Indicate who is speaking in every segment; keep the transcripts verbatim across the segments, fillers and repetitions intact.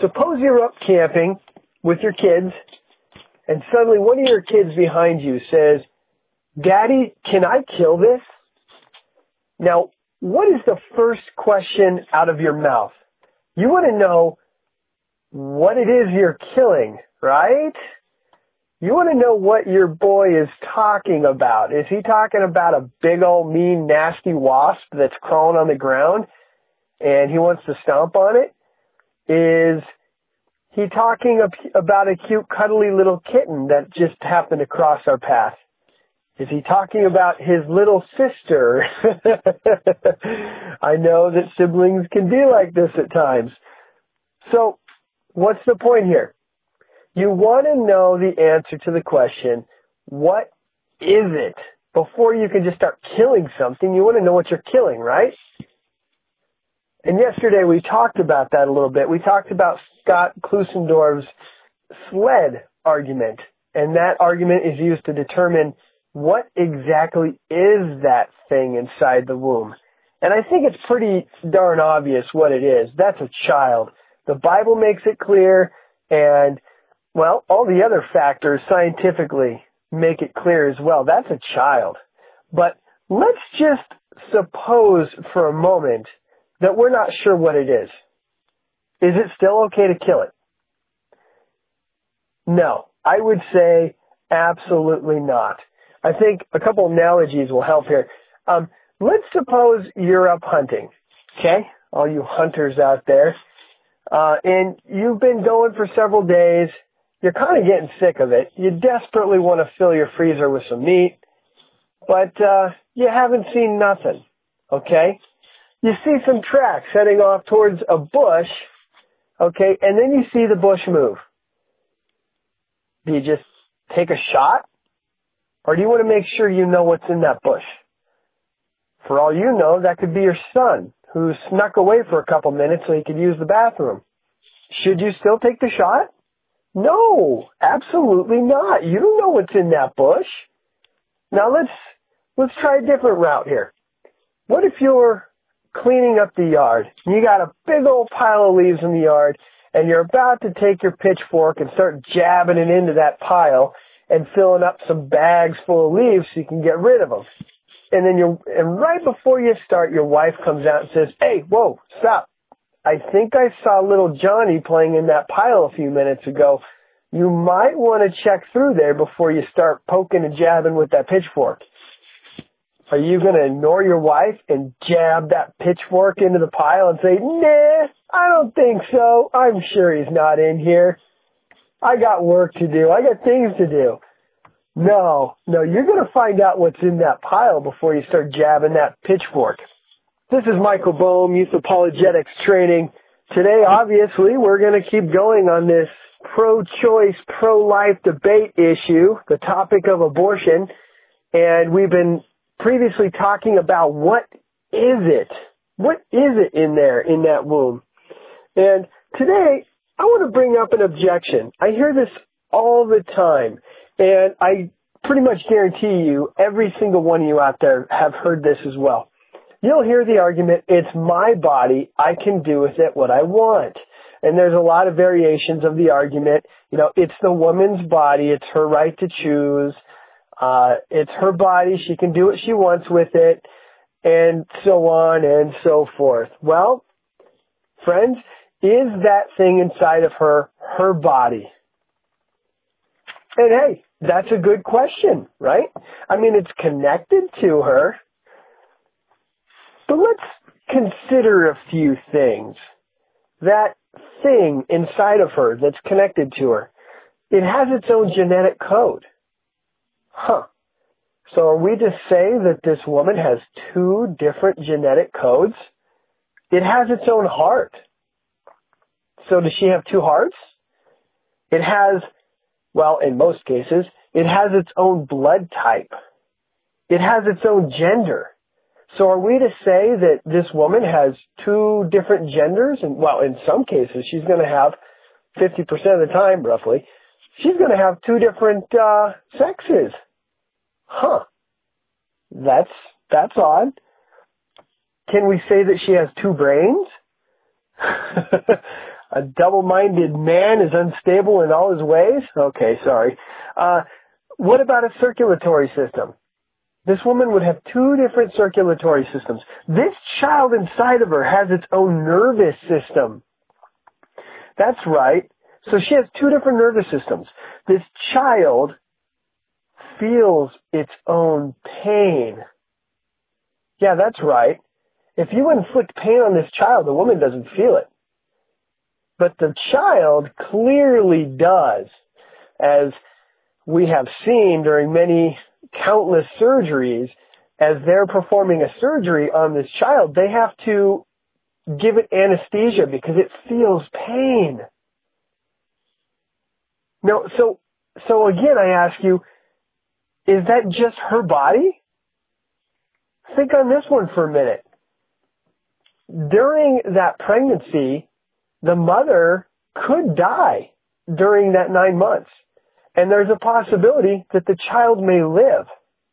Speaker 1: suppose you're up camping with your kids, and suddenly one of your kids behind you says, "Daddy, can I kill this?" Now, what is the first question out of your mouth? You want to know what it is you're killing, right? You want to know what your boy is talking about. Is he talking about a big old mean nasty wasp that's crawling on the ground and he wants to stomp on it? Is he talking about a cute cuddly little kitten that just happened to cross our path? Is he talking about his little sister? I know that siblings can be like this at times. So, what's the point here? You want to know the answer to the question, what is it? Before you can just start killing something, you want to know what you're killing, right? And yesterday we talked about that a little bit. We talked about Scott Klusendorf's SLED argument. And that argument is used to determine what exactly is that thing inside the womb. And I think it's pretty darn obvious what it is. That's a child. The Bible makes it clear, and, well, all the other factors scientifically make it clear as well. That's a child. But let's just suppose for a moment that we're not sure what it is. Is it still okay to kill it? No, I would say absolutely not. I think a couple analogies will help here. Um, let's suppose you're up hunting, okay? All you hunters out there. Uh, and you've been going for several days. You're kind of getting sick of it. You desperately want to fill your freezer with some meat, but uh, you haven't seen nothing, okay? You see some tracks heading off towards a bush, okay, and then you see the bush move. Do you just take a shot? Or do you want to make sure you know what's in that bush? For all you know, that could be your son who snuck away for a couple minutes so he could use the bathroom. Should you still take the shot? No, absolutely not. You don't know what's in that bush. Now let's, let's try a different route here. What if you're cleaning up the yard and you got a big old pile of leaves in the yard and you're about to take your pitchfork and start jabbing it into that pile and filling up some bags full of leaves so you can get rid of them. And then you, and right before you start, your wife comes out and says, "Hey, whoa, stop. I think I saw little Johnny playing in that pile a few minutes ago. You might want to check through there before you start poking and jabbing with that pitchfork." Are you going to ignore your wife and jab that pitchfork into the pile and say, "Nah, I don't think so. I'm sure he's not in here. I got work to do. I got things to do"? No, no, you're going to find out what's in that pile before you start jabbing that pitchfork. This is Michael Bohm, Youth Apologetics Training. Today, obviously, we're going to keep going on this pro-choice, pro-life debate issue, the topic of abortion. And we've been previously talking about what is it? What is it in there, in that womb? And today, I want to bring up an objection. I hear this all the time. And I pretty much guarantee you, every single one of you out there have heard this as well. You'll hear the argument, "It's my body, I can do with it what I want." And there's a lot of variations of the argument. You know, it's the woman's body, it's her right to choose. Uh, it's her body, she can do what she wants with it, and so on and so forth. Well, friends, is that thing inside of her, her body? And hey, that's a good question, right? I mean, it's connected to her. But let's consider a few things. That thing inside of her that's connected to her, it has its own genetic code. Huh. So are we to say that this woman has two different genetic codes? It has its own heart. So does she have two hearts? It has, well, in most cases, it has its own blood type. It has its own gender. So are we to say that this woman has two different genders? And, well, in some cases, she's going to have fifty percent of the time, roughly, she's going to have two different uh, sexes. Huh. That's, that's odd. Can we say that she has two brains? A double-minded man is unstable in all his ways? Okay, sorry. Uh, what about a circulatory system? This woman would have two different circulatory systems. This child inside of her has its own nervous system. That's right. So she has two different nervous systems. This child feels its own pain. Yeah, that's right. If you inflict pain on this child, the woman doesn't feel it. But the child clearly does, as we have seen during many countless surgeries. As they're performing a surgery on this child, they have to give it anesthesia because it feels pain. No, so, so again, I ask you, is that just her body? Think on this one for a minute. During that pregnancy, the mother could die during that nine months. And there's a possibility that the child may live.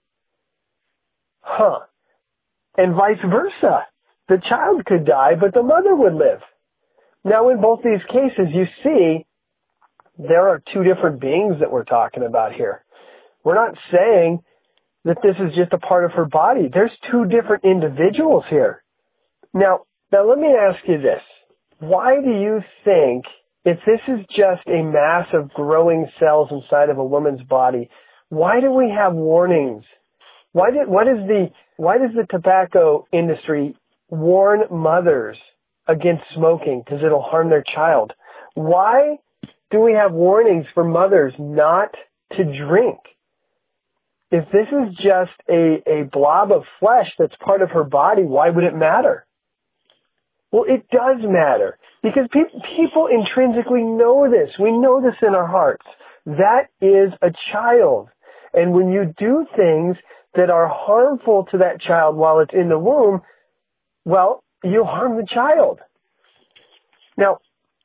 Speaker 1: Huh. And vice versa. The child could die, but the mother would live. Now, in both these cases, you see, there are two different beings that we're talking about here. We're not saying that this is just a part of her body. There's two different individuals here. Now, now let me ask you this. Why do you think, if this is just a mass of growing cells inside of a woman's body, why do we have warnings? Why did, what is the, why does the tobacco industry warn mothers against smoking because it'll harm their child? Why do we have warnings for mothers not to drink? If this is just a, a blob of flesh that's part of her body, why would it matter? Well, it does matter because pe- people intrinsically know this. We know this in our hearts. That is a child. And when you do things that are harmful to that child while it's in the womb, well, you harm the child. Now,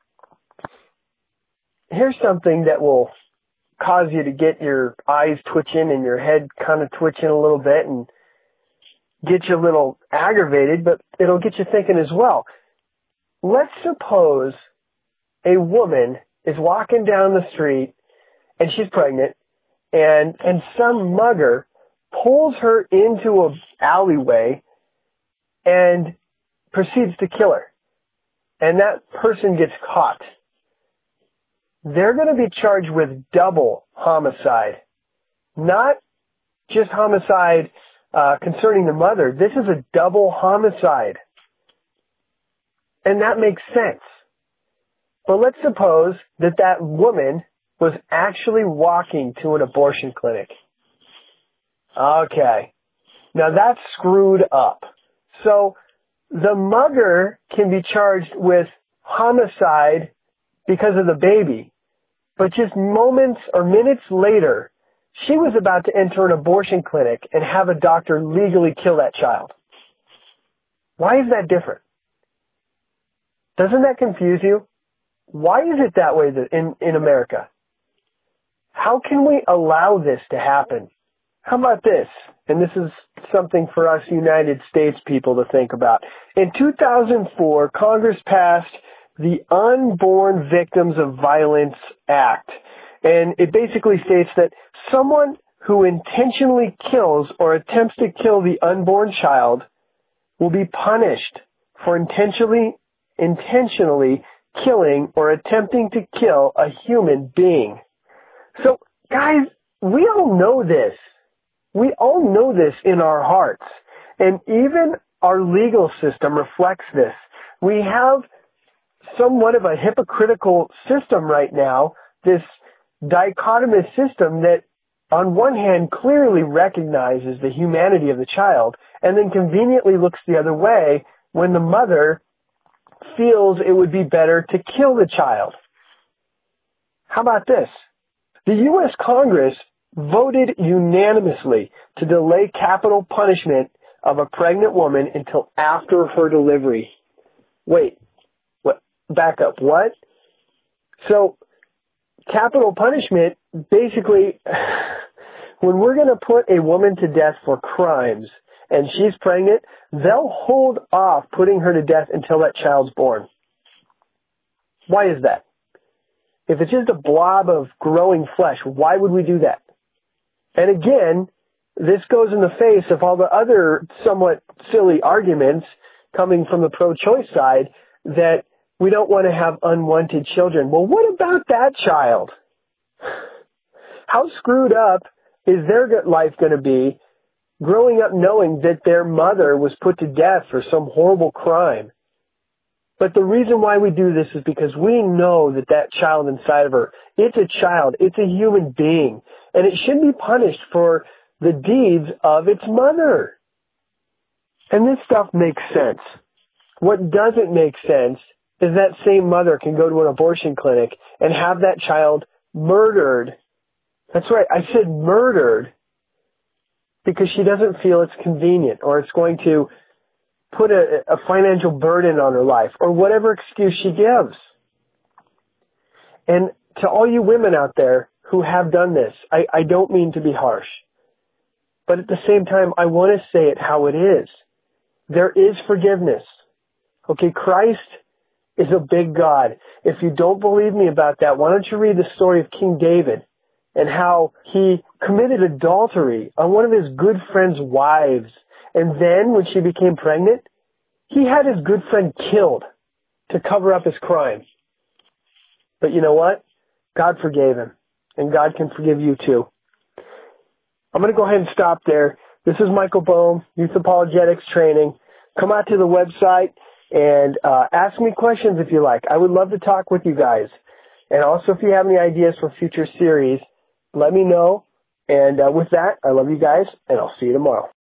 Speaker 1: here's something that will cause you to get your eyes twitching and your head kind of twitching a little bit and get you a little aggravated, but it'll get you thinking as well. Let's suppose a woman is walking down the street and she's pregnant and, and some mugger pulls her into an alleyway and proceeds to kill her. And that person gets caught. They're going to be charged with double homicide. Not just homicide uh, concerning the mother. This is a double homicide. And that makes sense. But let's suppose that that woman was actually walking to an abortion clinic. Okay. Now that's screwed up. So the mugger can be charged with homicide because of the baby. But just moments or minutes later, she was about to enter an abortion clinic and have a doctor legally kill that child. Why is that different? Doesn't that confuse you? Why is it that way in, in America? How can we allow this to happen? How about this? And this is something for us United States people to think about. In two thousand four, Congress passed the Unborn Victims of Violence Act. And it basically states that someone who intentionally kills or attempts to kill the unborn child will be punished for intentionally, intentionally killing or attempting to kill a human being. So, guys, we all know this. We all know this in our hearts. And even our legal system reflects this. We have somewhat of a hypocritical system right now, this dichotomous system that on one hand clearly recognizes the humanity of the child and then conveniently looks the other way when the mother feels it would be better to kill the child. How about this? The U S Congress voted unanimously to delay capital punishment of a pregnant woman until after her delivery. Wait, what? Back up. What? So, capital punishment, basically, when we're going to put a woman to death for crimes and she's pregnant, they'll hold off putting her to death until that child's born. Why is that? If it's just a blob of growing flesh, why would we do that? And again, this goes in the face of all the other somewhat silly arguments coming from the pro-choice side that we don't want to have unwanted children. Well, what about that child? How screwed up is their life going to be growing up knowing that their mother was put to death for some horrible crime? But the reason why we do this is because we know that that child inside of her, it's a child, it's a human being, and it shouldn't be punished for the deeds of its mother. And this stuff makes sense. What doesn't make sense is that same mother can go to an abortion clinic and have that child murdered. That's right, I said murdered because she doesn't feel it's convenient or it's going to put a, a financial burden on her life or whatever excuse she gives. And to all you women out there who have done this, I, I don't mean to be harsh. But at the same time, I want to say it how it is. There is forgiveness. Okay, Christ is a big God. If you don't believe me about that, why don't you read the story of King David and how he committed adultery on one of his good friend's wives. And then when she became pregnant, he had his good friend killed to cover up his crime. But you know what? God forgave him. And God can forgive you too. I'm going to go ahead and stop there. This is Michael Bohm, Youth Apologetics Training. Come out to the website and uh, ask me questions if you like. I would love to talk with you guys. And also, if you have any ideas for future series, let me know. And uh, with that, I love you guys, and I'll see you tomorrow.